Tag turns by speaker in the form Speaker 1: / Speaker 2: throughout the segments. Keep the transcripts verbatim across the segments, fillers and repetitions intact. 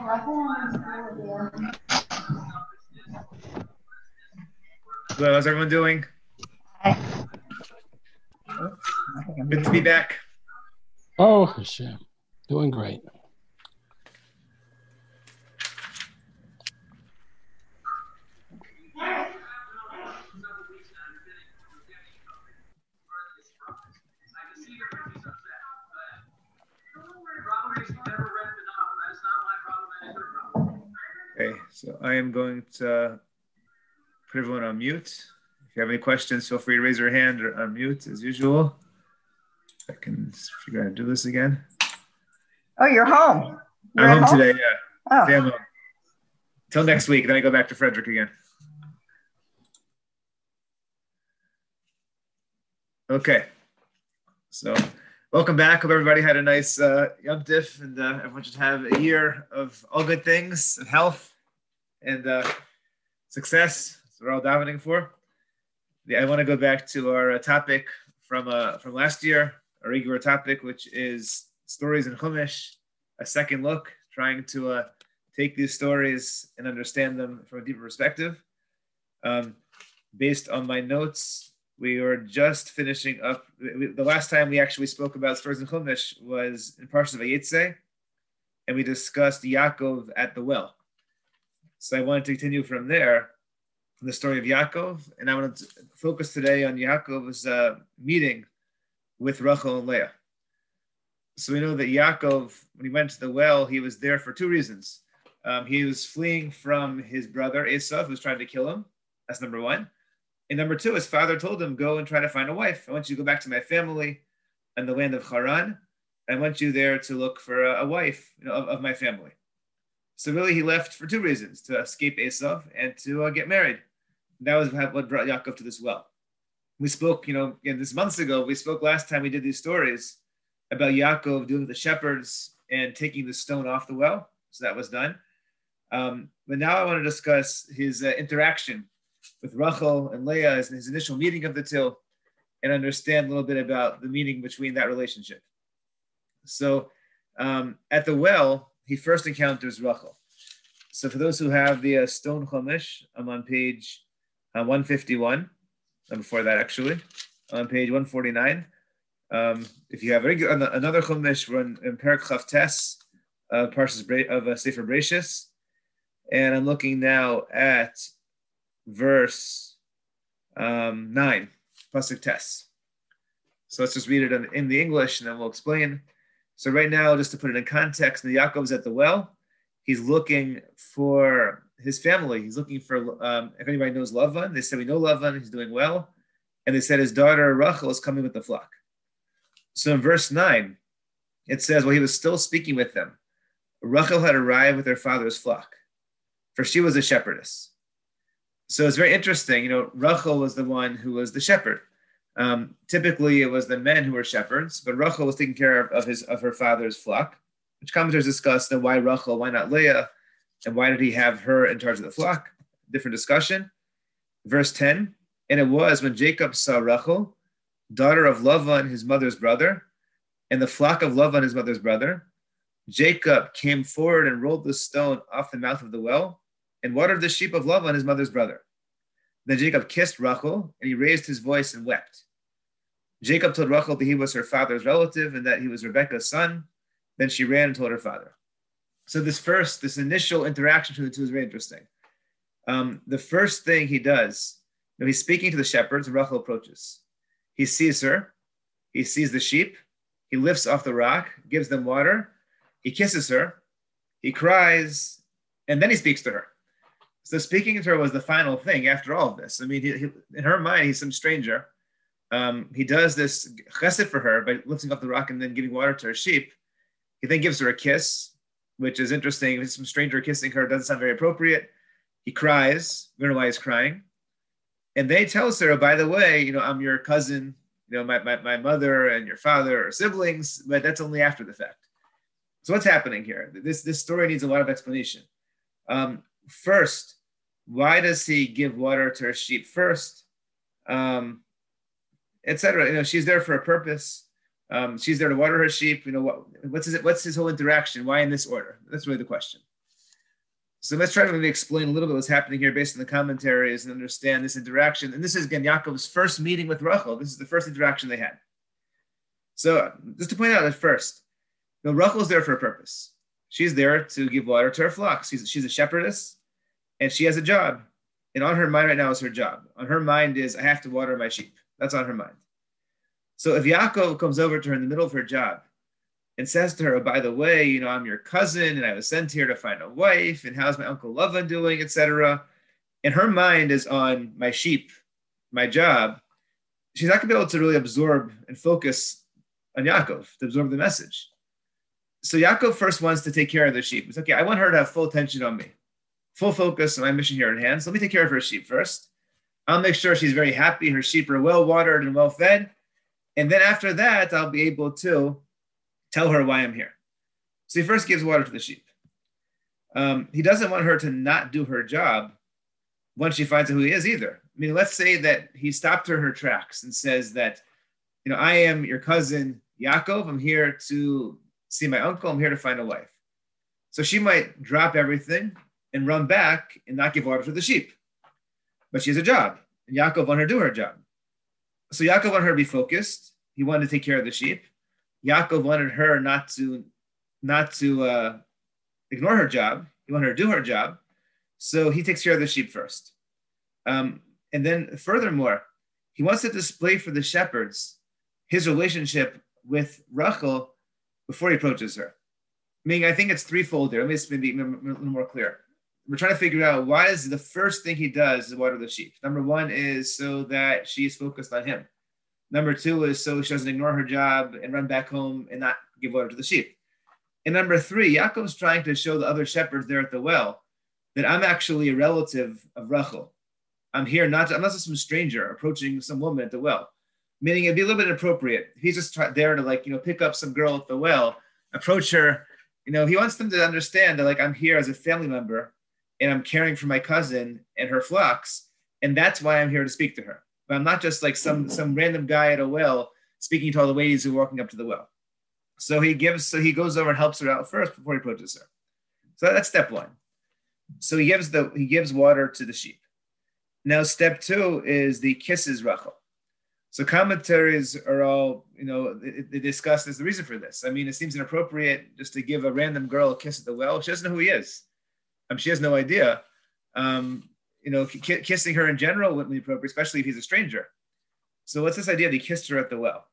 Speaker 1: Hello, how's everyone doing?
Speaker 2: Hi. Oops, I think I'm
Speaker 1: Good to be
Speaker 2: muted.
Speaker 1: back.
Speaker 3: Oh, Hashem. Doing great.
Speaker 1: Okay, so I am going to put everyone on mute. If you have any questions, feel free to raise your hand or unmute as usual. I can figure out how to do this again.
Speaker 2: Oh, you're home. You're
Speaker 1: I'm
Speaker 2: at
Speaker 1: home today, yeah.
Speaker 2: Oh.
Speaker 1: Today I'm home. Till next week, then I go back to Frederick again. Okay, so welcome back. Hope everybody had a nice uh, Yom Tif, and uh, everyone should have a year of all good things, and health, and uh, success. That's what we're all davening for. Yeah, I want to go back to our uh, topic from uh, from last year, our regular topic, which is stories in Chumash, a second look, trying to uh, take these stories and understand them from a deeper perspective. Um, based on my notes, we were just finishing up. The last time we actually spoke about stories in Chumash was in Parshas Vayetze, and we discussed Yaakov at the well. So I wanted to continue from there, the story of Yaakov, and I want to focus today on Yaakov's uh, meeting with Rachel and Leah. So we know that Yaakov, when he went to the well, he was there for two reasons. Um, he was fleeing from his brother Esau, who was trying to kill him. That's number one. And number two, his father told him, go and try to find a wife. I want you to go back to my family in the land of Haran. I want you there to look for a, a wife, you know, of, of my family. So really, he left for two reasons: to escape Esau and to uh, get married. And that was what brought Yaakov to this well. We spoke, you know, again, this months ago, we spoke last time we did these stories about Yaakov dealing with the shepherds and taking the stone off the well. So that was done. Um, but now I want to discuss his uh, interaction with Rachel and Leah, his, his initial meeting of the Till, and understand a little bit about the meaning between that relationship. So um, at the well, he first encounters Rachel. So for those who have the uh, stone Chumash, I'm on page uh, one fifty-one, and before that actually, on page one forty-nine. Um, if you have regular, another Chumash, we're in, in Perek Chav Tes, uh, Parshas of uh, Sefer Bereishis, and I'm looking now at verse um, nine, Pasuk Tes. So let's just read it in, in the English, and then we'll explain. So right now, just to put it in context, the Yaakov's at the well. He's looking for his family. He's looking for, um, if anybody knows Lavan, they said we know Lavan, he's doing well. And they said his daughter Rachel is coming with the flock. So in verse nine, it says, well, he was still speaking with them. Rachel had arrived with her father's flock, for she was a shepherdess. So it's very interesting. You know, Rachel was the one who was the shepherd. Um, typically, it was the men who were shepherds, but Rachel was taking care of, of his of her father's flock, which commentators discuss. Then why Rachel, why not Leah, and why did he have her in charge of the flock? Different discussion. Verse ten, and it was when Jacob saw Rachel, daughter of Lavan, his mother's brother, and the flock of Lavan, his mother's brother, Jacob came forward and rolled the stone off the mouth of the well and watered the sheep of Lavan, his mother's brother. Then Jacob kissed Rachel, and he raised his voice and wept. Jacob told Rachel that he was her father's relative and that he was Rebekah's son. Then she ran and told her father. So this first, this initial interaction between the two is very interesting. Um, the first thing he does, you know, he's speaking to the shepherds, and Rachel approaches. He sees her. He sees the sheep. He lifts off the rock, gives them water. He kisses her. He cries, and then he speaks to her. So speaking to her was the final thing after all of this. I mean, he, he, in her mind, he's some stranger. Um, he does this chesed for her by lifting up the rock and then giving water to her sheep. He then gives her a kiss, which is interesting. If some stranger kissing her doesn't sound very appropriate. He cries. We don't know why he's crying. And then he tells her, oh, by the way, you know, I'm your cousin, you know, my, my, my mother and your father are siblings, but that's only after the fact. So what's happening here? This, this story needs a lot of explanation. Um, First, why does he give water to her sheep first, um, et cetera? You know, she's there for a purpose. Um, she's there to water her sheep. You know, what, what's his what's his whole interaction? Why in this order? That's really the question. So let's try to maybe explain a little bit what's happening here based on the commentaries and understand this interaction. And this is, again, Yaakov's first meeting with Rachel. This is the first interaction they had. So just to point out at first, you know, Rachel's there for a purpose. She's there to give water to her flocks. She's, she's a shepherdess, and she has a job. And on her mind right now is her job. On her mind is, I have to water my sheep. That's on her mind. So if Yaakov comes over to her in the middle of her job and says to her, oh, by the way, you know, I'm your cousin, and I was sent here to find a wife, and how's my uncle Lavan doing, et cetera. And her mind is on my sheep, my job. She's not going to be able to really absorb and focus on Yaakov, to absorb the message. So Yaakov first wants to take care of the sheep. It's okay, I want her to have full attention on me, full focus on my mission here at hand. So let me take care of her sheep first. I'll make sure she's very happy. Her sheep are well watered and well fed. And then after that, I'll be able to tell her why I'm here. So he first gives water to the sheep. Um, he doesn't want her to not do her job once she finds out who he is either. I mean, let's say that he stopped her in her tracks and says that, you know, I am your cousin Yaakov. I'm here to see my uncle. I'm here to find a wife. So she might drop everything and run back and not give water to the sheep. But she has a job, and Yaakov wanted her to do her job. So Yaakov wanted her to be focused. He wanted to take care of the sheep. Yaakov wanted her not to, not to uh, ignore her job. He wanted her to do her job. So he takes care of the sheep first. Um, and then furthermore, he wants to display for the shepherds his relationship with Rachel before he approaches her. Meaning, I think it's threefold there. Let me just be a little more clear. We're trying to figure out why is the first thing he does is water the sheep. Number one is so that she's focused on him. Number two is so she doesn't ignore her job and run back home and not give water to the sheep. And number three, Yaakov's trying to show the other shepherds there at the well that I'm actually a relative of Rachel. I'm here not to, I'm not just some stranger approaching some woman at the well. Meaning it'd be a little bit inappropriate. He's just try, there to like, you know, pick up some girl at the well, approach her. You know, he wants them to understand that like I'm here as a family member and I'm caring for my cousin and her flocks. And that's why I'm here to speak to her. But I'm not just like some, some random guy at a well speaking to all the ladies who are walking up to the well. So he gives, so he goes over and helps her out first before he approaches her. So that's step one. So he gives the, he gives water to the sheep. Now, step two is the kisses Rachel. So commentaries are all, you know, they, they discuss there's the reason for this. I mean, it seems inappropriate just to give a random girl a kiss at the well. She doesn't know who he is. Um, she has no idea. Um, you know, k- kissing her in general wouldn't be appropriate, especially if he's a stranger. So what's this idea that he kissed her at the well?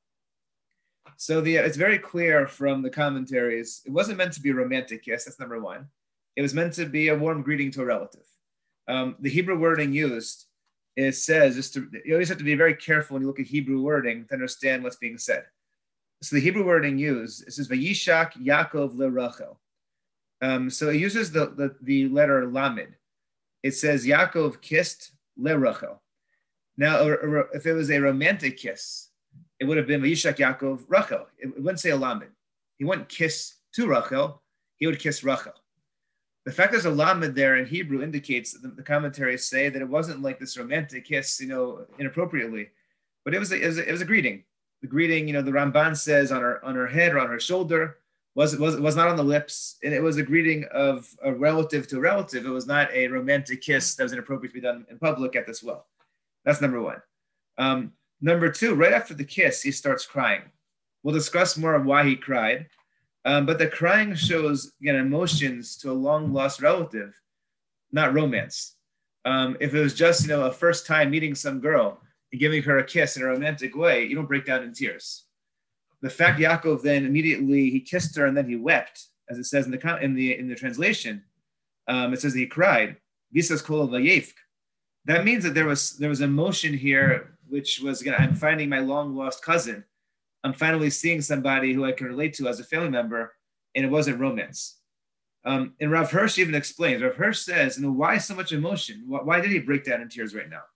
Speaker 1: So the it's very clear from the commentaries, it wasn't meant to be a romantic kiss. That's number one. It was meant to be a warm greeting to a relative. Um, the Hebrew wording used, it says, just to, you always have to be very careful when you look at Hebrew wording to understand what's being said. So the Hebrew wording used, it says, Vayishak Yaakov le Rachel. Um, so it uses the, the, the letter Lamed. It says Yaakov kissed le Rachel. Now, if it was a romantic kiss, it would have been Vayishak Yaakov Rachel. It wouldn't say a Lamed. He wouldn't kiss to Rachel. He would kiss Rachel. The fact there's a lamed there in Hebrew indicates that the, the commentaries say that it wasn't like this romantic kiss, you know, inappropriately, but it was a, it was a, it was a greeting. The greeting, you know, the Ramban says on her on her head or on her shoulder was was was not on the lips, and it was a greeting of a relative to a relative. It was not a romantic kiss that was inappropriate to be done in public at this well. That's number one. Um, number two, right after the kiss, he starts crying. We'll discuss more of why he cried. Um, but the crying shows, again, emotions to a long-lost relative, not romance. Um, if it was just, you know, a first time meeting some girl and giving her a kiss in a romantic way, you don't break down in tears. The fact Yaakov then immediately, he kissed her and then he wept, as it says in the in the, in the translation, um, it says he cried. Visas kol vayefk. That means that there was there was emotion here, which was, again, I'm finding my long-lost cousin. I'm finally seeing somebody who I can relate to as a family member, and it wasn't romance. Um, and Rav Hirsch even explains, Rav Hirsch says, you know, why so much emotion? Why, why did he break down in tears right now?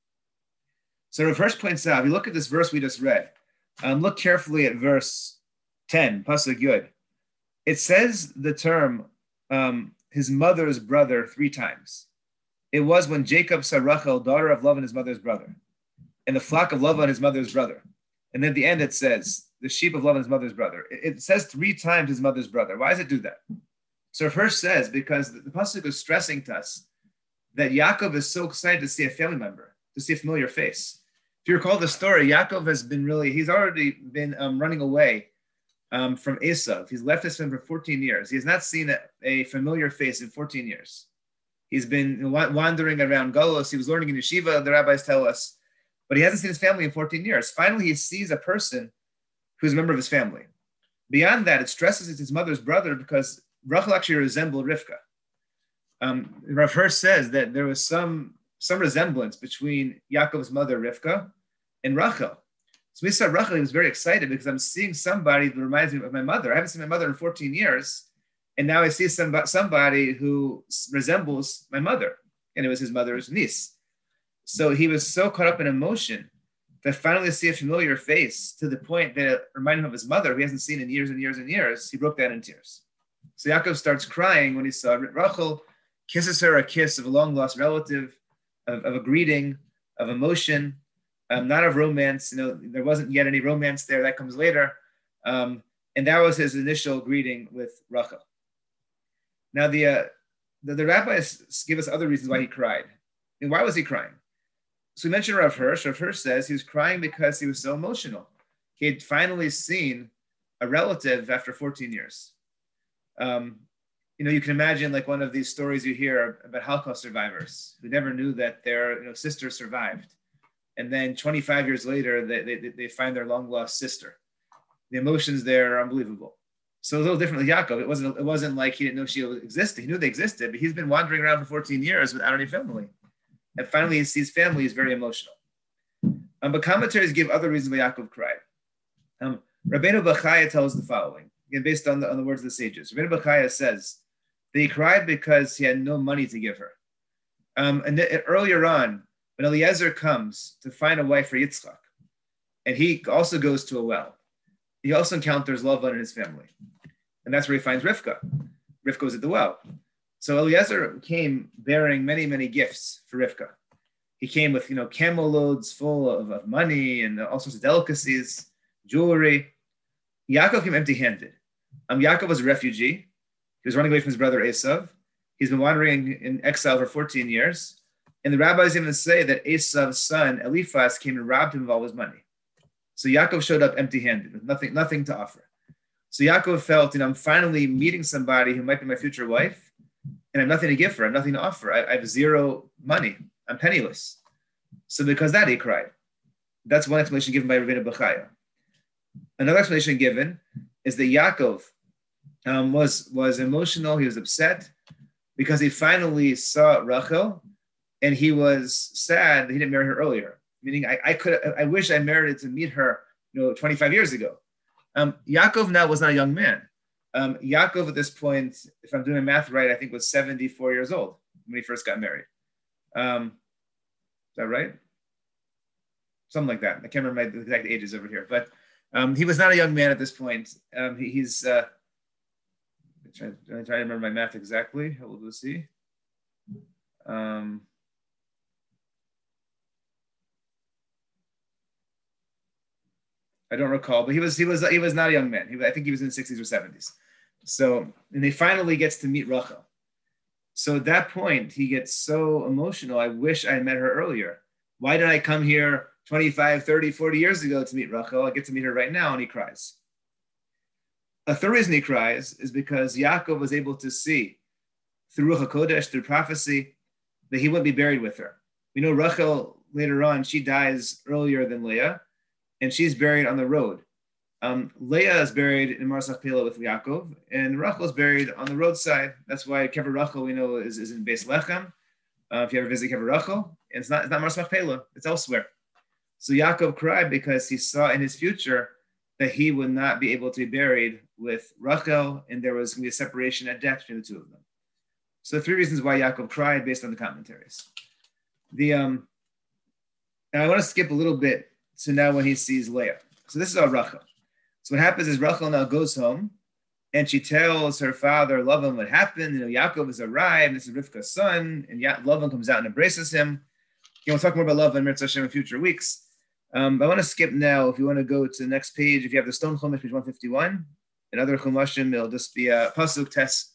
Speaker 1: So Rav Hirsch points out, if you look at this verse we just read, um, look carefully at verse ten, Pasuk Yud. It says the term, um, his mother's brother, three times. It was when Jacob saw Rachel, daughter of Lavan, his mother's brother, and the flock of Lavan, his mother's brother. And then at the end it says, the sheep of Lavan, his mother's brother. It, it says three times his mother's brother. Why does it do that? So Rav Hirsch says, because the, the pasuk is stressing to us that Yaakov is so excited to see a family member, to see a familiar face. If you recall the story, Yaakov has been really, he's already been um, running away um, from Esav. He's left his family for fourteen years. He has not seen a, a familiar face in fourteen years. He's been wandering around Golos. He was learning in yeshiva, the rabbis tell us, but he hasn't seen his family in fourteen years. Finally, he sees a person who's a member of his family. Beyond that, it stresses it's his mother's brother because Rachel actually resembled Rivka. Um, Rav Hirsch says that there was some, some resemblance between Yaakov's mother, Rivka, and Rachel. So we saw Rachel, he was very excited because I'm seeing somebody that reminds me of my mother. I haven't seen my mother in fourteen years, and now I see somebody, somebody who resembles my mother, and it was his mother's niece. So he was so caught up in emotion to finally see a familiar face to the point that it reminded him of his mother, who he hasn't seen in years and years and years. He broke down in tears. So Yaakov starts crying when he saw Rachel, kisses her a kiss of a long-lost relative, of, of a greeting, of emotion, um, not of romance. You know, there wasn't yet any romance there. That comes later. Um, and that was his initial greeting with Rachel. Now, the, uh, the, the rabbis give us other reasons why he cried. And why was he crying? So we mentioned Rav Hirsch. Rav Hirsch says he was crying because he was so emotional. He had finally seen a relative after fourteen years. Um, you know, you can imagine like one of these stories you hear about Holocaust survivors who never knew that their you know, sister survived. And then twenty-five years later, they, they, they find their long-lost sister. The emotions there are unbelievable. So a little different with Yaakov. It wasn't, it wasn't like he didn't know she existed. He knew they existed, but he's been wandering around for fourteen years without any family. And finally, he sees family is very emotional. Um, but commentaries give other reasons why Yaakov cried. Um, Rabbeinu Bachaya tells the following, again, based on the, on the words of the sages. Rabbeinu Bachaya says that he cried because he had no money to give her. Um, and th- earlier on, when Eliezer comes to find a wife for Yitzchak, and he also goes to a well, he also encounters Lavan and his family. And that's where he finds Rivka. Rivka was at the well. So Eliezer came bearing many, many gifts for Rivka. He came with, you know, camel loads full of, of money and all sorts of delicacies, jewelry. Yaakov came empty-handed. Um, Yaakov was a refugee. He was running away from his brother Esav. He's been wandering in exile for fourteen years. And the rabbis even say that Esav's son, Eliphaz, came and robbed him of all his money. So Yaakov showed up empty-handed with nothing, nothing to offer. So Yaakov felt, you know, I'm finally meeting somebody who might be my future wife. And I have nothing to give her. I have nothing to offer. I, I have zero money. I'm penniless. So because of that, he cried. That's one explanation given by Rabbeinu Bachaya. Another explanation given is that Yaakov um, was, was emotional. He was upset because he finally saw Rachel, and he was sad that he didn't marry her earlier. Meaning, I, I could, I wish I merited to meet her, you know, twenty-five years ago. Um, Yaakov now was not a young man. Um, Yaakov at this point, if I'm doing my math right, I think was seventy-four years old when he first got married. Um, is that right? Something like that. I can't remember my exact ages over here, but um, he was not a young man at this point. Um, he, he's, uh, I'm trying, I'm trying to remember my math exactly. How old was he? Um, I don't recall, but he was he was he was not a young man. He, I think he was in the sixties or seventies. So, and he finally gets to meet Rachel. So at that point, he gets so emotional. I wish I had met her earlier. Why did I come here twenty-five, thirty, forty years ago to meet Rachel? I get to meet her right now, and he cries. A third reason he cries is because Yaakov was able to see through Ruach HaKodesh, through prophecy, that he wouldn't be buried with her. We know Rachel later on, she dies earlier than Leah, and she's buried on the road. Um, Leah is buried in Marzach Pela with Yaakov, and Rachel is buried on the roadside. That's why Kever Rachel, we know, is, is in Beis Lechem. Uh, if you ever visit Kever Rachel, and it's not, it's not Marzach Pela, it's elsewhere. So Yaakov cried because he saw in his future that he would not be able to be buried with Rachel, and there was going to be a separation at death between the two of them. So three reasons why Yaakov cried based on the commentaries. The um, and I want to skip a little bit to now when he sees Leah. So this is our Rachel. So what happens is Rachel now goes home, and she tells her father, Lavan, what happened. You know, Yaakov has arrived. This is Rivka's son, and ya- Lavan comes out and embraces him. You know, we'll talk more about Lavan Mirz Hashem in future weeks. Um, but I want to skip now. If you want to go to the next page, if you have the Stone Chumash, page one fifty-one, and other Chumashim, it'll just be a Pasuk Tes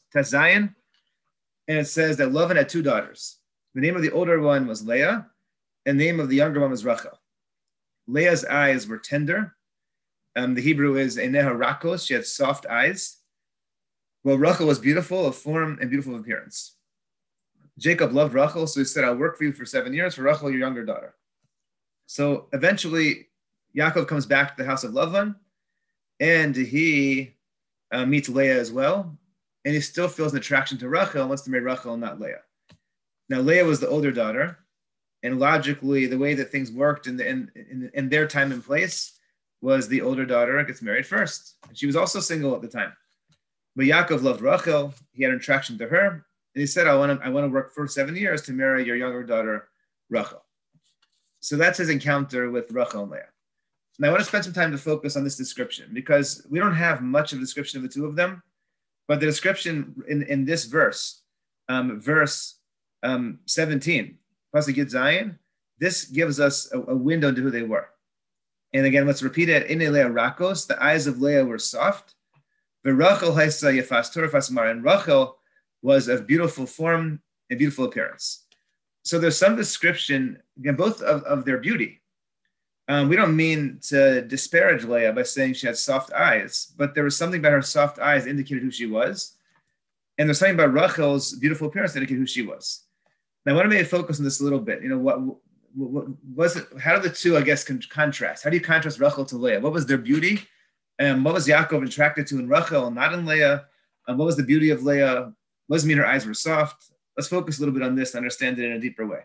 Speaker 1: Tezayin, and it says that Lavan had two daughters. The name of the older one was Leah, and the name of the younger one was Rachel. Leah's eyes were tender. Um, the Hebrew is Eineha Rakos. She had soft eyes. Well, Rachel was beautiful of form and beautiful of appearance. Jacob loved Rachel, so he said, I'll work for you for seven years for Rachel, your younger daughter. So eventually, Yaakov comes back to the house of Lavan, and he uh, meets Leah as well, and he still feels an attraction to Rachel and wants to marry Rachel and not Leah. Now, Leah was the older daughter, and logically, the way that things worked in, the, in, in, in their time and place was the older daughter gets married first. And she was also single at the time. But Yaakov loved Rachel. He had an attraction to her. And he said, I want to I want to work for seven years to marry your younger daughter, Rachel. So that's his encounter with Rachel and Leah. And I want to spend some time to focus on this description because we don't have much of a description of the two of them. But the description in, in this verse, um, verse um, seventeen, Pasuk Yud Zayin, this gives us a, a window into who they were. And again, let's repeat it. In Leah Rakos, the eyes of Leah were soft. Rachel haisa yefas Torah fas mar, and Rachel was of beautiful form and beautiful appearance. So there's some description, again, both of, of their beauty. Um, we don't mean to disparage Leah by saying she had soft eyes, but there was something about her soft eyes that indicated who she was. And there's something about Rachel's beautiful appearance that indicated who she was. Now, I want to maybe focus on this a little bit. You know, what, what was it? How do the two, I guess, con- contrast? How do you contrast Rachel to Leah? What was their beauty? And what was Yaakov attracted to in Rachel and not in Leah? And what was the beauty of Leah? What does it mean her eyes were soft? Let's focus a little bit on this to understand it in a deeper way.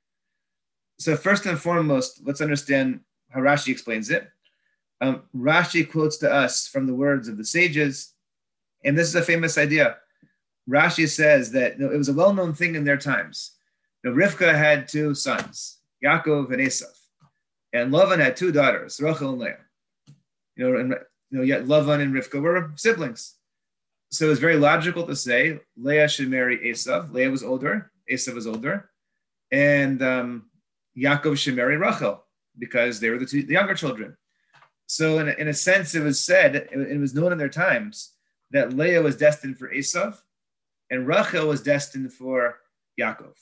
Speaker 1: So first and foremost, let's understand how Rashi explains it. Um, Rashi quotes to us from the words of the sages, and this is a famous idea. Rashi says that you know, it was a well-known thing in their times. You know, Rivka had two sons, Yaakov and Esav, and Lavan had two daughters, Rachel and Leah. You know, and you know, yet Lavan and Rivka were siblings. So it's very logical to say Leah should marry Esav. Leah was older, Esav was older, and um, Yaakov should marry Rachel because they were the two the younger children. So in a, in a sense, it was said, it, it was known in their times that Leah was destined for Esav and Rachel was destined for Yaakov.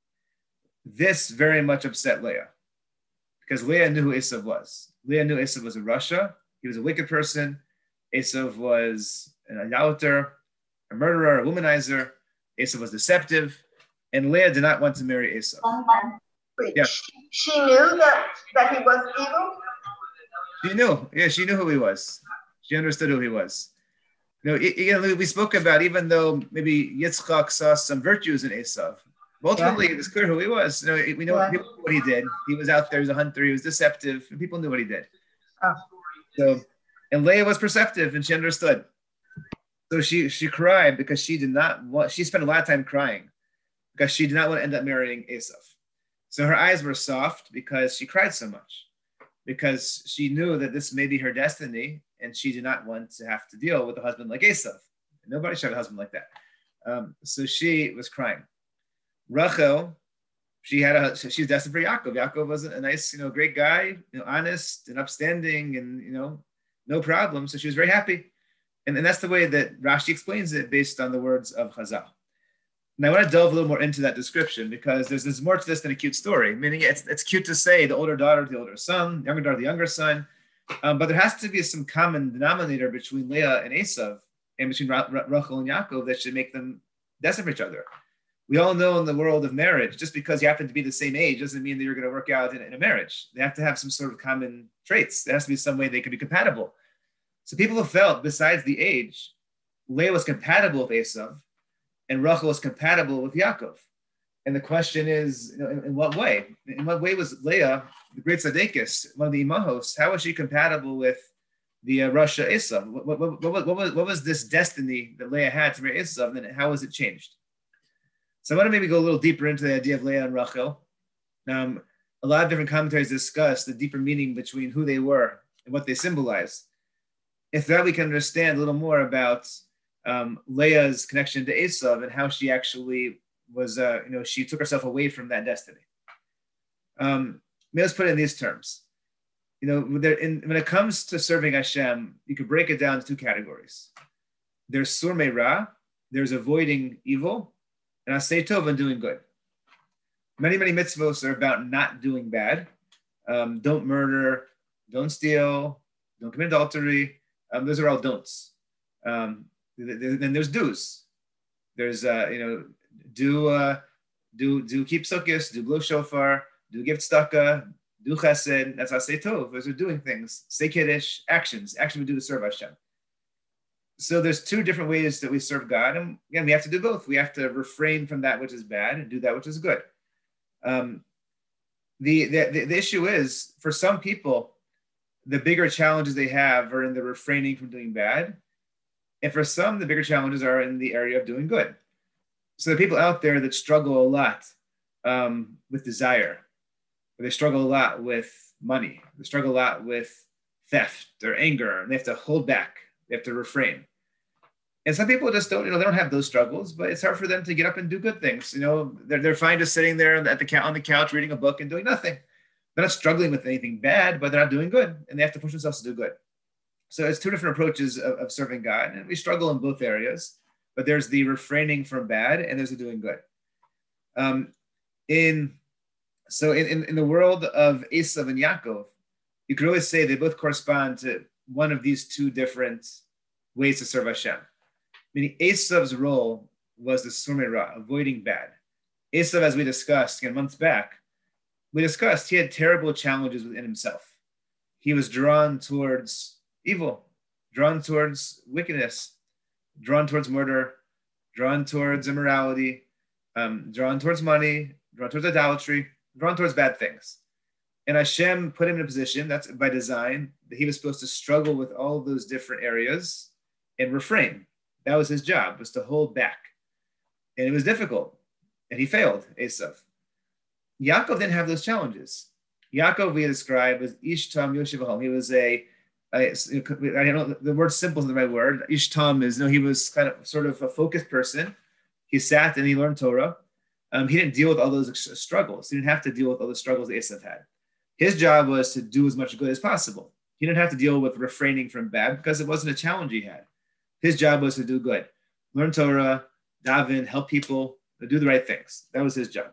Speaker 1: This very much upset Leah because Leah knew who Esav was. Leah knew Esav was a rasha. He was a wicked person. Esav was an idolater, a murderer, a womanizer. Esav was deceptive. And Leah did not want to marry Esav.
Speaker 2: Wait,
Speaker 1: Yeah.
Speaker 2: she, she knew that, that he was evil?
Speaker 1: She knew. Yeah, she knew who he was. She understood who he was. You know, again, we spoke about, even though maybe Yitzchak saw some virtues in Esav, ultimately yeah. It was clear who he was. You know, we know yeah. people knew what he did. He was out there, he was a hunter, he was deceptive, and people knew what he did. Oh. So, and Leah was perceptive, and she understood. So she she cried because she did not want, she spent a lot of time crying because she did not want to end up marrying Esav. So her eyes were soft because she cried so much, because she knew that this may be her destiny, and she did not want to have to deal with a husband like Esav. Nobody should have a husband like that. Um, so she was crying. Rachel, she had a she was destined for Yaakov. Yaakov was a nice, you know, great guy, you know, honest and upstanding, and you know, no problem. So she was very happy, and, and that's the way that Rashi explains it based on the words of Chazal. Now I want to delve a little more into that description because there's, there's more to this than a cute story. Meaning it's it's cute to say the older daughter to the older son, the younger daughter to the younger son, um, but there has to be some common denominator between Leah and Esav and between Ra- Ra- Rachel and Yaakov that should make them destined for each other. We all know in the world of marriage, just because you happen to be the same age doesn't mean that you're going to work out in, in a marriage. They have to have some sort of common traits. There has to be some way they can be compatible. So people have felt, besides the age, Leah was compatible with Esav, and Rachel was compatible with Yaakov. And the question is, you know, in, in what way? In what way was Leah, the great tzaddikus, one of the imahos, how was she compatible with the uh, rasha Esav? What, what, what, what, what, was, what was this destiny that Leah had to marry Esav, and how was it changed? So I want to maybe go a little deeper into the idea of Leah and Rachel. Um, a lot of different commentaries discuss the deeper meaning between who they were and what they symbolize. If that, we can understand a little more about um, Leah's connection to Esav and how she actually was, uh, you know, she took herself away from that destiny. Um, let's put it in these terms. You know, there, in, when it comes to serving Hashem, you could break it down to two categories. There's Sur Meirah, there's avoiding evil, and asay tov, and doing good. Many, many mitzvos are about not doing bad. Um, don't murder, don't steal, don't commit adultery. Um, those are all don'ts. Um, then there's do's. There's, uh, you know, do, uh, do, do keep sukkahs, do blow shofar, do give tzedakah, do chesed. That's asay tov. Those are doing things. Say kiddush, actions. Action we do to serve Hashem. So there's two different ways that we serve God. And again, we have to do both. We have to refrain from that which is bad and do that which is good. Um, the, the, the issue is, for some people, the bigger challenges they have are in the refraining from doing bad. And for some, the bigger challenges are in the area of doing good. So the people out there that struggle a lot um, with desire, or they struggle a lot with money, they struggle a lot with theft or anger, and they have to hold back, they have to refrain. And some people just don't, you know, they don't have those struggles, but it's hard for them to get up and do good things. You know, they're, they're fine just sitting there at the on the couch, reading a book and doing nothing. They're not struggling with anything bad, but they're not doing good, and they have to push themselves to do good. So it's two different approaches of, of serving God, and we struggle in both areas. But there's the refraining from bad, and there's the doing good. Um, in so in, in, in the world of Esav and Yaakov, you could always say they both correspond to one of these two different ways to serve Hashem. Meaning Esav's role was the Surmei Ra, avoiding bad. Esav, as we discussed again months back, we discussed he had terrible challenges within himself. He was drawn towards evil, drawn towards wickedness, drawn towards murder, drawn towards immorality, um, drawn towards money, drawn towards idolatry, drawn towards bad things. And Hashem put him in a position, that's by design, that he was supposed to struggle with all of those different areas and refrain. That was his job, was to hold back. And it was difficult. And he failed, Esav. Yaakov didn't have those challenges. Yaakov, we described as Ishtam Yoshivahom. He was a, a, I don't know, the word simple is the right word. Ishtam is, you know, he was kind of sort of a focused person. He sat and he learned Torah. Um, he didn't deal with all those struggles. He didn't have to deal with all the struggles that Esav had. His job was to do as much good as possible. He didn't have to deal with refraining from bad because it wasn't a challenge he had. His job was to do good, learn Torah, daven, help people, do the right things. That was his job.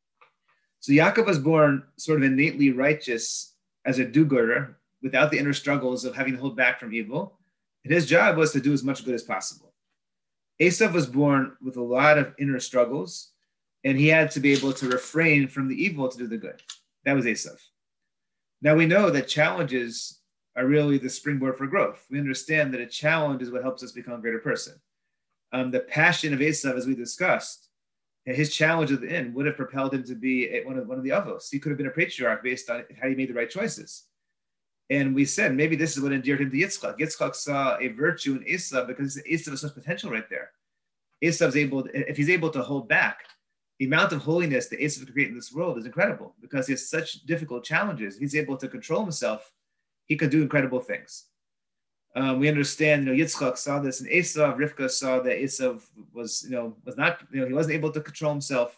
Speaker 1: So Yaakov was born sort of innately righteous as a do-gooder without the inner struggles of having to hold back from evil. And his job was to do as much good as possible. Esav was born with a lot of inner struggles, and he had to be able to refrain from the evil to do the good. That was Esav. Now we know that challenges are really the springboard for growth. We understand that a challenge is what helps us become a greater person. Um, the passion of Esav, as we discussed, his challenge at the end would have propelled him to be a, one of one of the Avos. He could have been a patriarch based on how he made the right choices. And we said maybe this is what endeared him to Yitzchak. Yitzchak saw a virtue in Esav because Esav has such potential right there. Esav's able, to, if he's able to hold back, the amount of holiness that Esav could create in this world is incredible because he has such difficult challenges. He's able to control himself. He could do incredible things. Um, we understand, you know, Yitzchak saw this, and Esav, Rivka saw that Esav was, you know, was not, you know, he wasn't able to control himself.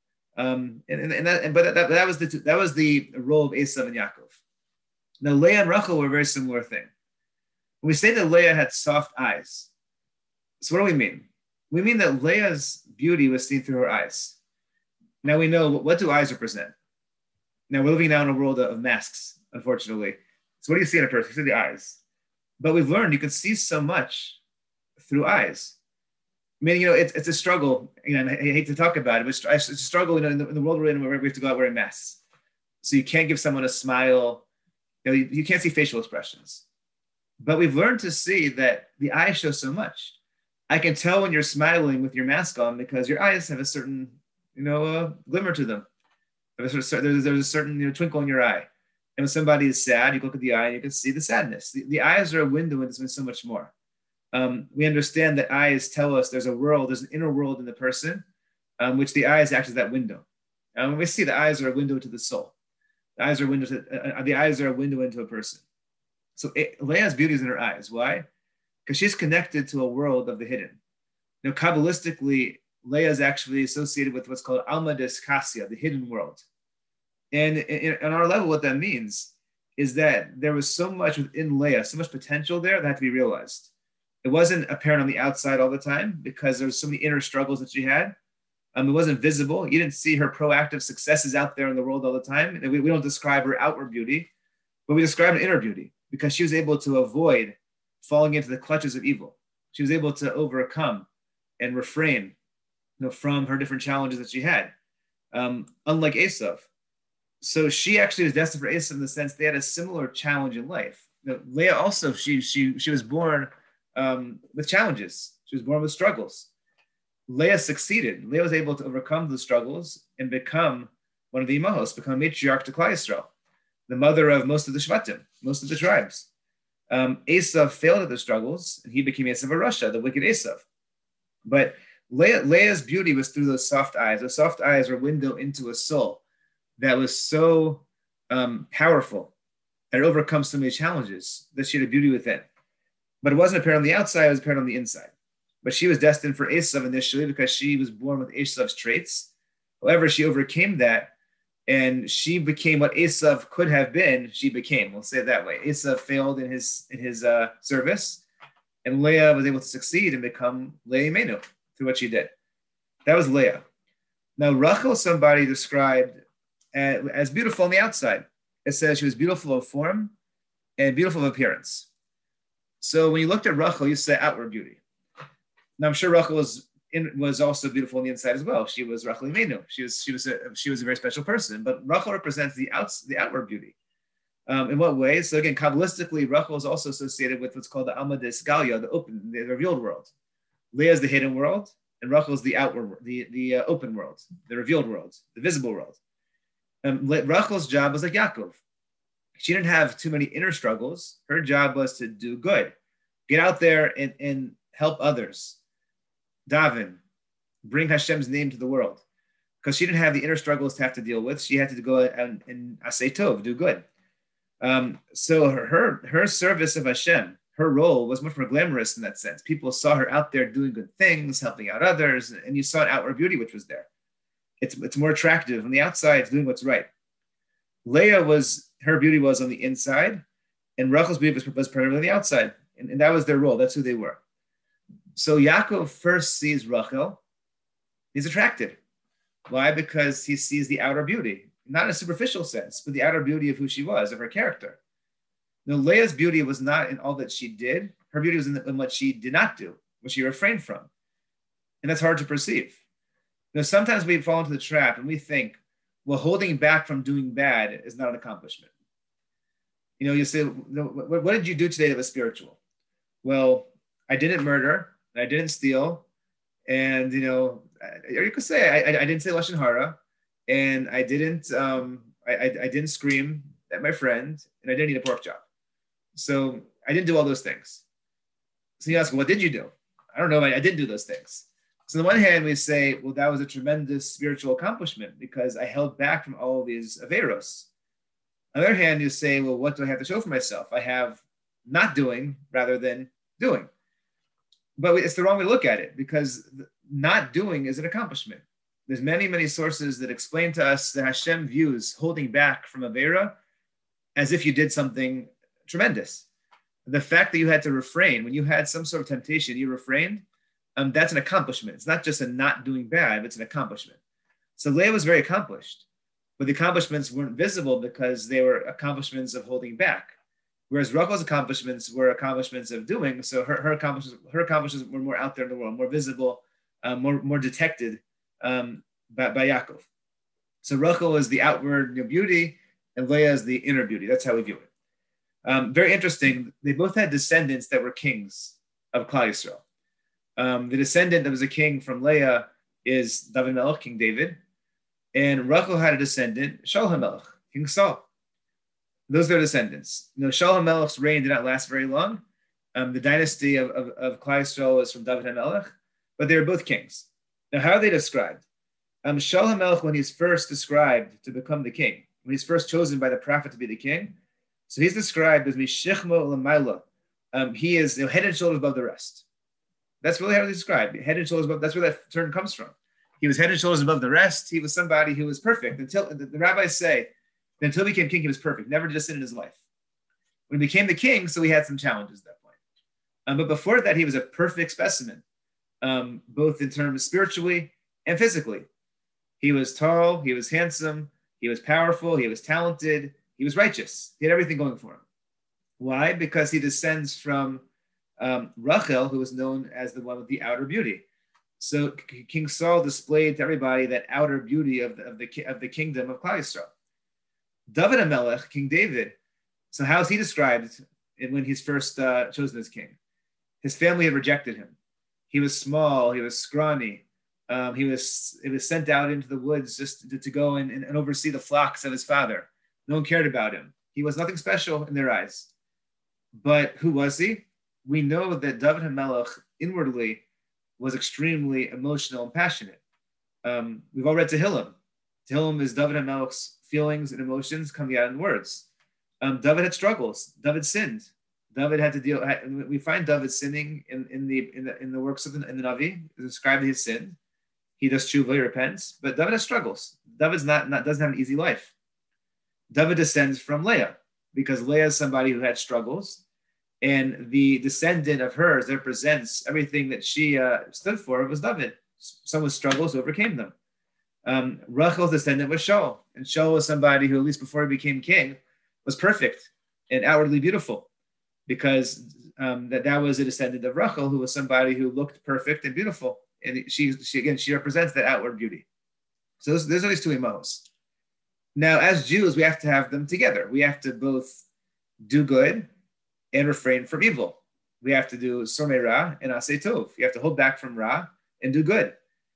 Speaker 1: Um, and, and, and that, and, but that, that was the that was the role of Esav and Yaakov. Now, Leah and Rachel were a very similar thing. When we say that Leah had soft eyes, so what do we mean? We mean that Leah's beauty was seen through her eyes. Now we know, what do eyes represent? Now we're living now in a world of masks, unfortunately. So what do you see in a person? You see the eyes. But we've learned you can see so much through eyes. I mean, you know, it's, it's a struggle. You know, I hate to talk about it, but it's a struggle, you know, in the, in the world we're in where we have to go out wearing masks. So you can't give someone a smile. You know, you, you can't see facial expressions. But we've learned to see that the eyes show so much. I can tell when you're smiling with your mask on because your eyes have a certain, you know, uh, glimmer to them. There's a, there's, there's a certain, you know, twinkle in your eye. And when somebody is sad, you look at the eye and you can see the sadness. The, the eyes are a window into so much more. Um, we understand that eyes tell us there's a world, there's an inner world in the person, um, which the eyes act as that window. And when we see the eyes are a window to the soul. The eyes are a window to, uh, the eyes are a window into a person. So it, Leah's beauty is in her eyes. Why? Because she's connected to a world of the hidden. You know, Kabbalistically, Leah is actually associated with what's called Alma Deskassia, the hidden world. And on our level, what that means is that there was so much within Leah, so much potential there that had to be realized. It wasn't apparent on the outside all the time because there was so many inner struggles that she had. Um, it wasn't visible. You didn't see her proactive successes out there in the world all the time. And we, we don't describe her outward beauty, but we describe her inner beauty because she was able to avoid falling into the clutches of evil. She was able to overcome and refrain, you know, from her different challenges that she had, um, unlike Esav. So she actually was destined for Esav in the sense they had a similar challenge in life. You know, Leah also, she, she, she was born um, with challenges. She was born with struggles. Leah succeeded. Leah was able to overcome the struggles and become one of the imahos, become a matriarch to Klal Yisrael, the mother of most of the Shvatim, most of the tribes. Um, Esav failed at the struggles, and he became Esav Rasha, the wicked Esav. But Leah, Leah's beauty was through those soft eyes. Those soft eyes were a window into a soul that was so um, powerful that it overcomes so many challenges that she had a beauty within. But it wasn't apparent on the outside, it was apparent on the inside. But she was destined for Esav initially because she was born with Esav's traits. However, she overcame that and she became what Esav could have been, she became. We'll say it that way. Esav failed in his in his uh, service, and Leah was able to succeed and become Leah Imenu through what she did. That was Leah. Now, Rachel, somebody described as, as beautiful on the outside. It says she was beautiful of form and beautiful of appearance. So when you looked at Rachel, you say outward beauty. Now, I'm sure Rachel was in, was also beautiful on the inside as well. She was Rachel Imenu. She was she was a, she was a very special person. But Rachel represents the outs the outward beauty. Um, in what way? So again, kabbalistically, Rachel is also associated with what's called the Alma Galia, the open, the revealed world. Leah is the hidden world, and Rachel is the outward, the the uh, open world, the revealed world, the visible world. Um, Rachel's job was like Yaakov. She didn't have too many inner struggles. Her job was to do good, get out there and, and help others. Daven, bring Hashem's name to the world, because she didn't have the inner struggles to have to deal with. She had to go and, and asay tov, do good. Um, so her, her her service of Hashem, her role was much more glamorous in that sense. People saw her out there doing good things, helping out others, and you saw an outward beauty which was there. It's it's more attractive on the outside, doing what's right. Leah was her beauty was on the inside, and Rachel's beauty was, was primarily on the outside, and, and that was their role. That's who they were. So Yaakov first sees Rachel. He's attracted. Why? Because he sees the outer beauty, not in a superficial sense, but the outer beauty of who she was, of her character. Now, Leah's beauty was not in all that she did. Her beauty was in, the, in what she did not do, what she refrained from. And that's hard to perceive. Now, sometimes we fall into the trap and we think, well, holding back from doing bad is not an accomplishment. You know, you say, what, what did you do today that was spiritual? Well, I didn't murder, I didn't steal, and, you know, or you could say I, I, I didn't say Lashon Hara, and I didn't, um, I, I, I didn't scream at my friend, and I didn't eat a pork chop. So I didn't do all those things. So you ask, what did you do? I don't know, I, I didn't do those things. So on the one hand, we say, well, that was a tremendous spiritual accomplishment because I held back from all of these averos. On the other hand, you say, well, what do I have to show for myself? I have not doing rather than doing. But it's the wrong way to look at it because not doing is an accomplishment. There's many, many sources that explain to us that Hashem views holding back from Avera as if you did something tremendous. The fact that you had to refrain, when you had some sort of temptation, you refrained, um, that's an accomplishment. It's not just a not doing bad, it's an accomplishment. So Leah was very accomplished, but the accomplishments weren't visible because they were accomplishments of holding back. Whereas Rachel's accomplishments were accomplishments of doing. So her, her accomplishments, her accomplishments were more out there in the world, more visible, um, more, more detected um, by, by Yaakov. So Rachel is the outward, you know, beauty, and Leah is the inner beauty. That's how we view it. Um, very interesting. They both had descendants that were kings of Klal Yisrael. Um, the descendant that was a king from Leah is David Melech, King David, and Rachel had a descendant, Shaul HaMelech, King Saul. Those are their descendants. You know, Shaul HaMelech's reign did not last very long. Um, the dynasty of, of, of Klal Yisrael is from David HaMelech, but they were both kings. Now, how are they described? Um, Shaul HaMelech, when he's first described to become the king, when he's first chosen by the prophet to be the king, so he's described as Mishichmo Lamayla. Um, he is, you know, head and shoulders above the rest. That's really how he's described. Head and shoulders above, that's where that term comes from. He was head and shoulders above the rest. He was somebody who was perfect. Until the, the rabbis say, that until he became king, he was perfect, never did a sin in his life. When he became the king, so he had some challenges at that point. Um, but before that, he was a perfect specimen, um, both in terms spiritually and physically. He was tall, he was handsome, he was powerful, he was talented, he was righteous. He had everything going for him. Why? Because he descends from um, Rachel, who was known as the one with the outer beauty. So King Saul displayed to everybody that outer beauty of the, of the, of the kingdom of Klal Yisrael. David HaMelech, King David, so how is he described when he's first uh, chosen as king? His family had rejected him. He was small, he was scrawny. Um, he was he was sent out into the woods just to, to go and, and oversee the flocks of his father. No one cared about him. He was nothing special in their eyes. But who was he? We know that David HaMelech inwardly was extremely emotional and passionate. Um, we've all read Tehillim. Tehillim is David HaMelech's feelings and emotions coming out in words. Um, David had struggles. David sinned. David had to deal. Had, we find David sinning in, in the in the in the works of the, in the Navi. It's described his sin. He does tshuva, he repents, but David has struggles. David's not, not doesn't have an easy life. David descends from Leah because Leah is somebody who had struggles, and the descendant of hers that represents everything that she uh, stood for was David. Some with struggles overcame them. Um, Rachel's descendant was Shaul, and Shaul was somebody who, at least before he became king, was perfect and outwardly beautiful, because um, that that was a descendant of Rachel, who was somebody who looked perfect and beautiful. And she, she again, she represents that outward beauty. So those, those are these two emos. Now, as Jews, we have to have them together. We have to both do good and refrain from evil. We have to do Somei Ra and Aseh Tov. You have to hold back from Ra and do good.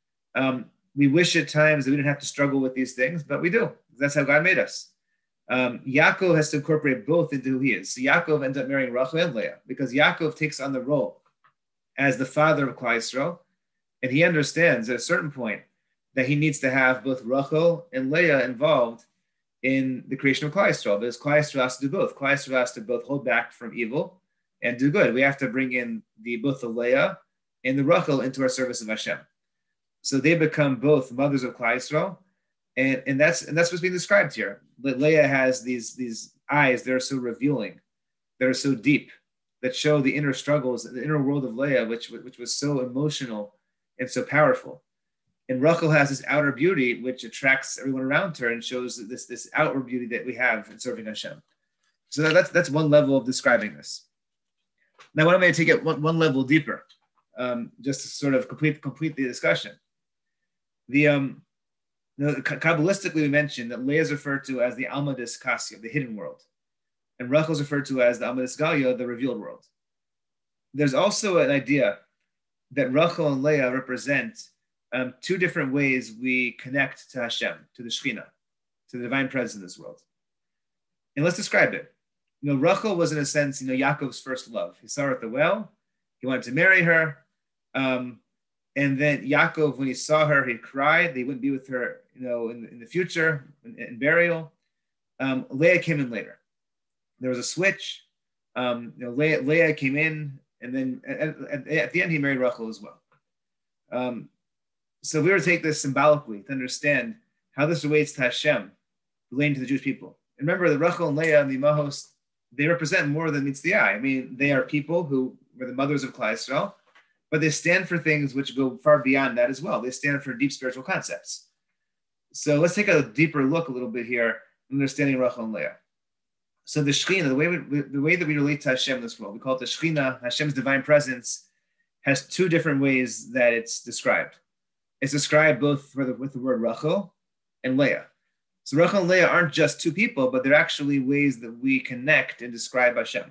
Speaker 1: Um, we wish at times that we didn't have to struggle with these things, but we do. That's how God made us. Um, Yaakov has to incorporate both into who he is. So Yaakov ends up marrying Rachel and Leah because Yaakov takes on the role as the father of Klal Yisrael. And he understands at a certain point that he needs to have both Rachel and Leah involved in the creation of Klal Yisrael. Because Klal Yisrael has to do both. Klal Yisrael has to both hold back from evil and do good. We have to bring in the both the Leah and the Rachel into our service of Hashem. So they become both mothers of Klal Yisrael, and, and that's and that's what's being described here. Leah has these these eyes that are so revealing, that are so deep, that show the inner struggles, the inner world of Leah, which which was so emotional and so powerful. And Rachel has this outer beauty, which attracts everyone around her and shows this, this outward beauty that we have in serving Hashem. So that's that's one level of describing this. Now, what I'm going to take it one, one level deeper, um, just to sort of complete complete the discussion. The um, you know, Kabbalistically, we mentioned that Leah is referred to as the Alma D'Iskasya, the hidden world, and Rachel is referred to as the Alma D'Isgalia, the revealed world. There's also an idea that Rachel and Leah represent um, two different ways we connect to Hashem, to the Shekhinah, to the divine presence in this world. And let's describe it. You know, Rachel was in a sense, you know, Yaakov's first love. He saw her at the well. He wanted to marry her. Um, and then Yaakov, when he saw her, he cried. They wouldn't be with her, you know, in, in the future, in, in burial. Um, Leah came in later. There was a switch. Um, you know, Leah, Leah came in, and then at, at, at the end, he married Rachel as well. Um, so we were to take this symbolically to understand how this relates to Hashem, relating to the Jewish people. And remember, the Rachel and Leah and the Imahos, they represent more than meets the eye. I mean, they are people who were the mothers of Klal Yisrael, but they stand for things which go far beyond that as well. They stand for deep spiritual concepts. So let's take a deeper look a little bit here, understanding Rachel and Leah. So the Shekhinah, the way we, the way that we relate to Hashem in this world, we call it the Shekhinah, Hashem's divine presence, has two different ways that it's described. It's described both for the, with the word Rachel and Leah. So Rachel and Leah aren't just two people, but they're actually ways that we connect and describe Hashem.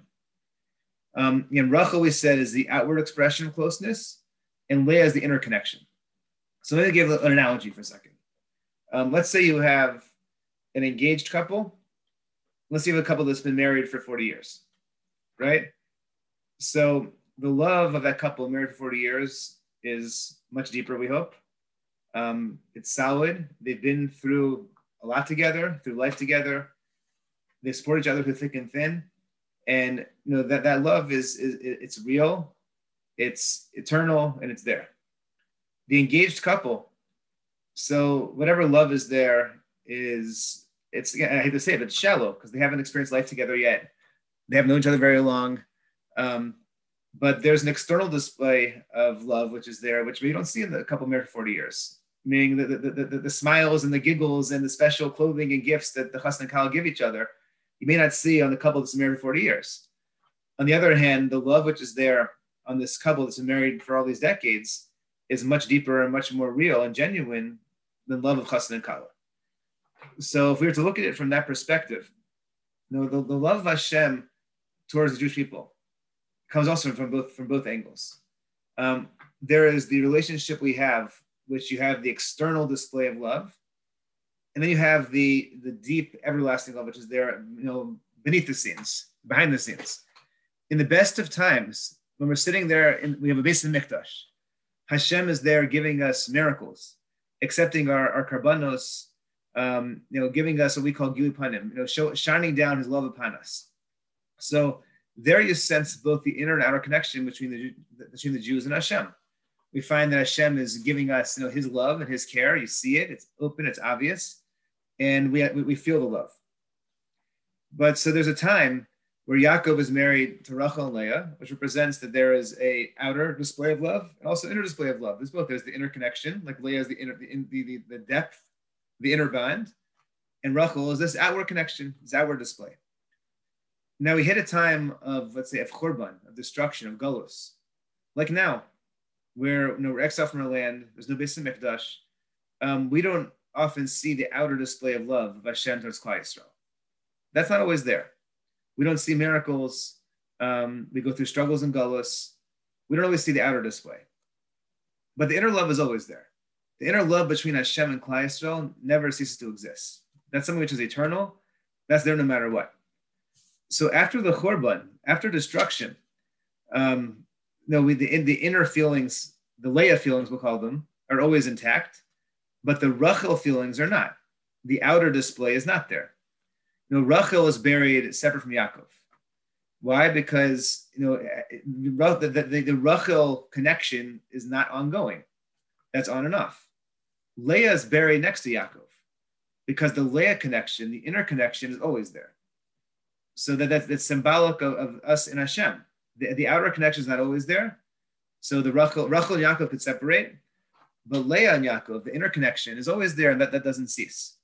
Speaker 1: Um, and Rachel, we said, is the outward expression of closeness, and Leah is the inner connection. So let me give an analogy for a second. Um, let's say you have an engaged couple. Let's say you have a couple that's been married for forty years, right? So the love of that couple married for forty years is much deeper, we hope. Um, it's solid. They've been through a lot together, through life together. They support each other through thick and thin. And you know that, that love is, is it's real, it's eternal, and it's there. The engaged couple, so whatever love is there is, it's, I hate to say it, but it's shallow because they haven't experienced life together yet. They haven't known each other very long. Um, But there's an external display of love, which is there, which we don't see in the couple married for forty years. Meaning the, the, the, the, the smiles and the giggles and the special clothing and gifts that the chassan and kala give each other, you may not see on the couple that's married for forty years. On the other hand, the love which is there on this couple that's been married for all these decades is much deeper and much more real and genuine than love of chassan and kala. So if we were to look at it from that perspective, you know, the, the love of Hashem towards the Jewish people comes also from both from both angles. Um, there is the relationship we have, which you have the external display of love, and then you have the the deep, everlasting love, which is there, you know, beneath the scenes, behind the scenes. In the best of times, when we're sitting there, and we have a Beis Hamikdash, Hashem is there giving us miracles, accepting our, our karbanos, um, you know, giving us what we call gili panim, you know, show, shining down His love upon us. So there you sense both the inner and outer connection between the between the Jews and Hashem. We find that Hashem is giving us, you know, His love and His care. You see it; it's open, it's obvious, and we we feel the love. But so there's a time where Yaakov is married to Rachel and Leah, which represents that there is a outer display of love and also inner display of love. There's both. There's the inner connection, like Leah is the inner, the the, the depth, the inner bond, and Rachel is this outward connection, this outward display. Now we hit a time of, let's say, of churban, of destruction, of galus, like now, where, you know, we're exiled from our land. There's no Beis Hamikdash. Um, we don't often see the outer display of love of Hashem towards Klal Yisrael. That's not always there. We don't see miracles. Um, we go through struggles and galus. We don't always see the outer display. But the inner love is always there. The inner love between Hashem and Klal Yisrael never ceases to exist. That's something which is eternal. That's there no matter what. So after the churban, after destruction, um, no, we, the, the inner feelings, the Leah feelings, we'll call them, are always intact, but the Rachel feelings are not. The outer display is not there. You know, Rachel is buried separate from Yaakov. Why? Because, you know, the, the, the Rachel connection is not ongoing. That's on and off. Leah is buried next to Yaakov because the Leah connection, the inner connection, is always there. So that, that's, that's symbolic of, of us and Hashem. The, the outer connection is not always there. So the Rachel, Rachel and Yaakov could separate, but Leah and Yaakov, the inner connection, is always there, and that, that doesn't cease.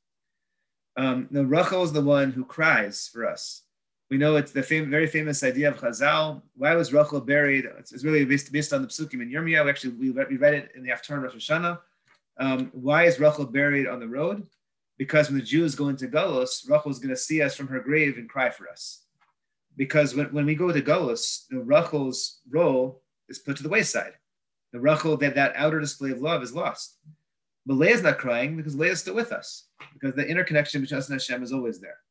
Speaker 1: Um, now Rachel is the one who cries for us. We know it's the fam- very famous idea of Chazal. Why was Rachel buried? It's, it's really based, based on the Psukim in Yirmiyah. We actually we read, we read it in the Haftarah Rosh Hashanah. Um, why is Rachel buried on the road? Because when the Jews go into Galus, Rachel is going to see us from her grave and cry for us. Because when, when we go to Galus, you know, Rachel's role is put to the wayside. The Rachel, that, that outer display of love is lost. But Leah's not crying because Leah's still with us, because the interconnection between us and Hashem is always there.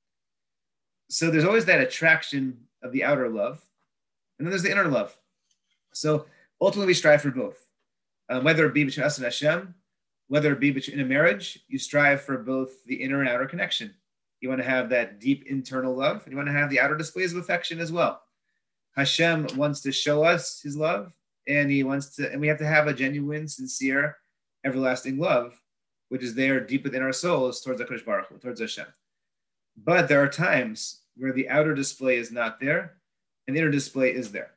Speaker 1: So there's always that attraction of the outer love, and then there's the inner love. So ultimately we strive for both. Um, whether it be between us and Hashem, whether it be between a marriage, you strive for both the inner and outer connection. You want to have that deep internal love, and you want to have the outer displays of affection as well. Hashem wants to show us His love, and He wants to, and we have to have a genuine, sincere, everlasting love, which is there deep within our souls towards HaKadosh Baruch Hu, towards Hashem. But there are times where the outer display is not there, and the inner display is there.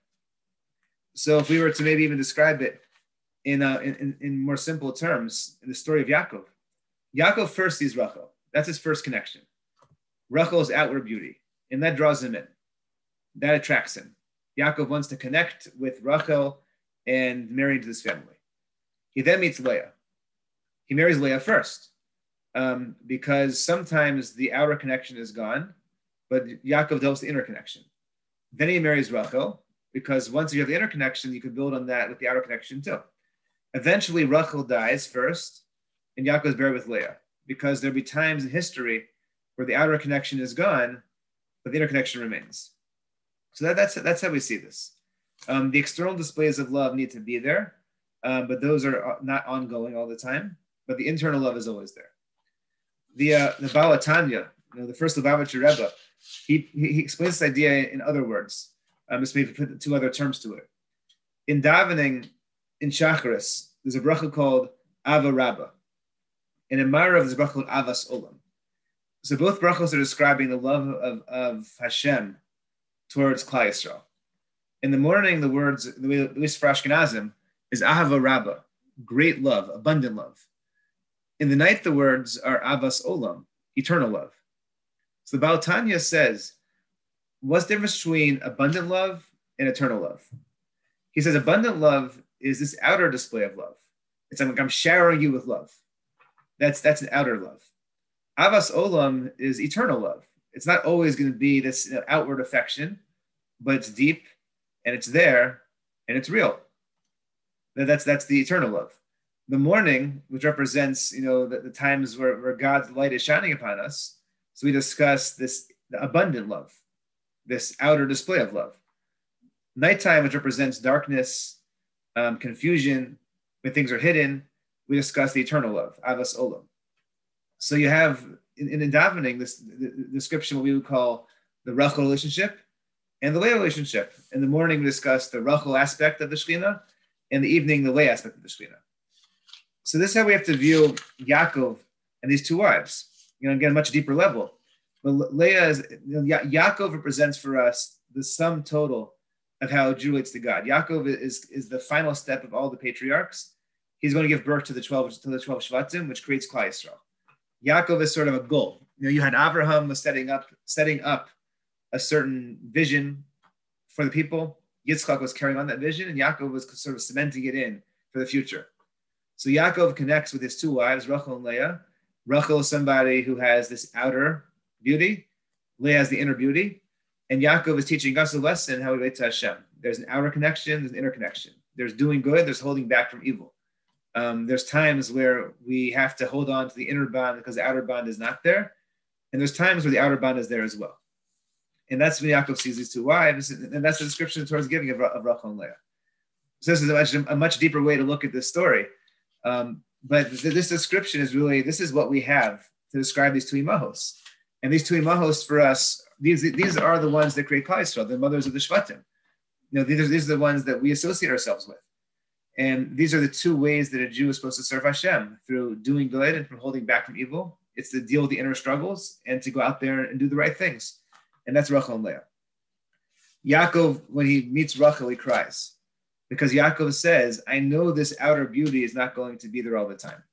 Speaker 1: So if we were to maybe even describe it in, uh, in, in more simple terms, in the story of Yaakov, Yaakov first sees Rachel. That's his first connection. Rachel's outward beauty, and that draws him in. That attracts him. Yaakov wants to connect with Rachel and marry into this family. He then meets Leah. He marries Leah first, um, because sometimes the outer connection is gone, but Yaakov develops the inner connection. Then he marries Rachel, because once you have the inner connection, you can build on that with the outer connection too. Eventually, Rachel dies first, and Yaakov is buried with Leah, because there'll be times in history where the outer connection is gone, but the inner connection remains. So that, that's, that's how we see this. Um, the external displays of love need to be there, um, but those are not ongoing all the time, but the internal love is always there. The, uh, the Baal HaTanya, you know, the first Lubavitcher Rebbe, he, he explains this idea in other words. Um, just maybe put two other terms to it. In davening, in Shacharis, there's a bracha called Ava Rabbah. And in Ma'arav, there's a bracha called Avas Olam. So both brachos are describing the love of, of Hashem towards Klal Yisrael. In the morning, the words, at least for Ashkenazim, is Ahava Rabbah, great love, abundant love. In the night, the words are Avas Olam, eternal love. So the Baal Tanya says, what's the difference between abundant love and eternal love? He says abundant love is this outer display of love. It's like I'm showering you with love. That's, that's an outer love. Avas Olam is eternal love. It's not always going to be this you know, outward affection, but it's deep and it's there and it's real. That's, that's the eternal love. The morning, which represents you know the, the times where, where God's light is shining upon us, so we discuss this abundant love, this outer display of love. Nighttime, which represents darkness, um, confusion, when things are hidden, we discuss the eternal love, Avas Olam. So you have, in, in davening, this the, the description what we would call the Rachel relationship and the Leah relationship. In the morning, we discuss the Rachel aspect of the Shekhinah, in the evening, the Leah aspect of the Shekhinah. So this is how we have to view Yaakov and these two wives, you know, again, much deeper level. But Leah is, you know, Ya- Yaakov represents for us the sum total of how a Jew relates to God. Yaakov is, is the final step of all the patriarchs. He's going to give birth to the twelve to the twelve Shvatim, which creates Klal Yisrael. Yaakov is sort of a goal. You know, you had Abraham was setting up setting up a certain vision for the people. Yitzchak was carrying on that vision, and Yaakov was sort of cementing it in for the future. So Yaakov connects with his two wives, Rachel and Leah. Rachel is somebody who has this outer beauty. Leah has the inner beauty. And Yaakov is teaching us a lesson how we relate to Hashem. There's an outer connection, there's an inner connection. There's doing good, there's holding back from evil. Um, there's times where we have to hold on to the inner bond because the outer bond is not there. And there's times where the outer bond is there as well. And that's when Yaakov sees these two wives. And that's the description towards giving of, of Rachel and Leah. So this is a much, a much deeper way to look at this story. Um, but th- this description is really, this is what we have to describe these two imahos. And these two imahos for us, these, these are the ones that create Klal Yisrael, the mothers of the Shvatim. You know, these are, these are the ones that we associate ourselves with. And these are the two ways that a Jew is supposed to serve Hashem, through doing good and from holding back from evil. It's to deal with the inner struggles and to go out there and do the right things. And that's Rachel and Leah. Yaakov, when he meets Rachel, he cries. Because Yaakov says, I know this outer beauty is not going to be there all the time.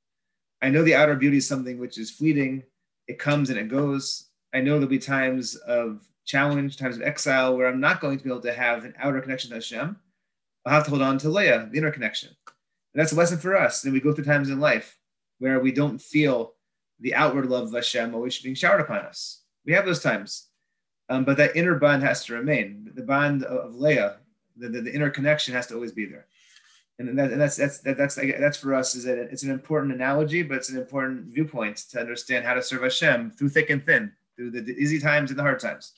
Speaker 1: I know the outer beauty is something which is fleeting. It comes and it goes. I know there'll be times of challenge, times of exile, where I'm not going to be able to have an outer connection to Hashem. I'll have to hold on to Leah, the inner connection. And that's a lesson for us. And we go through times in life where we don't feel the outward love of Hashem always being showered upon us. We have those times. Um, but that inner bond has to remain. The bond of Leah, the, the, the inner connection has to always be there. And, that, and that's that's that, that's that's for us is that it's an important analogy, but it's an important viewpoint to understand how to serve Hashem through thick and thin, through the, the easy times and the hard times.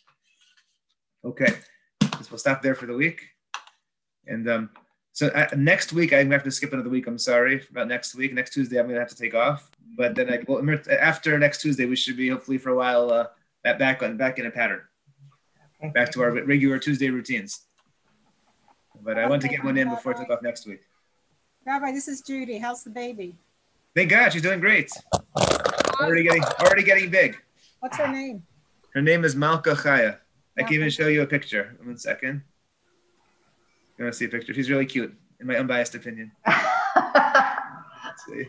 Speaker 1: Okay, so we'll stop there for the week. And um, so uh, next week, I'm going to have to skip another week. I'm sorry about next week. Next Tuesday, I'm going to have to take off. But then I, well, after next Tuesday, we should be hopefully for a while uh, back on back in a pattern, okay. Back to our regular Tuesday routines. But I want to get one in before I take off next week.
Speaker 4: Rabbi, this is Judy. How's the baby?
Speaker 1: Thank God, she's doing great. Already getting already getting big.
Speaker 4: What's her name?
Speaker 1: Her name is Malka Chaya. I can even show you a picture. One second. You want to see a picture? She's really cute, in my unbiased opinion. Let's see.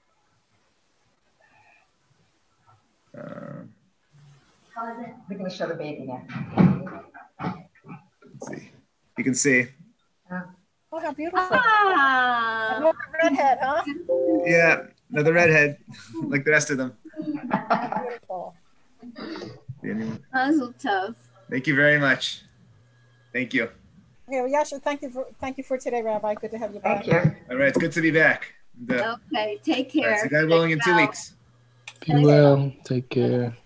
Speaker 1: Um,
Speaker 5: We're going to show the baby now.
Speaker 1: Let's see. You can see.
Speaker 4: Oh, how beautiful.
Speaker 6: Ah.
Speaker 4: Another redhead, huh?
Speaker 1: Yeah, another redhead, like the rest of them.
Speaker 4: Beautiful.
Speaker 6: Mazel tov.
Speaker 1: Thank you very much. Thank you.
Speaker 4: Okay, well, Yasha, thank you for thank you for today, Rabbi. Good to have you back.
Speaker 5: Thank you.
Speaker 1: All right, it's good to be back. And, uh,
Speaker 6: Okay, take
Speaker 1: all
Speaker 6: care.
Speaker 1: right, so God willing, in two
Speaker 6: Take
Speaker 1: weeks.
Speaker 3: Be well. Take care.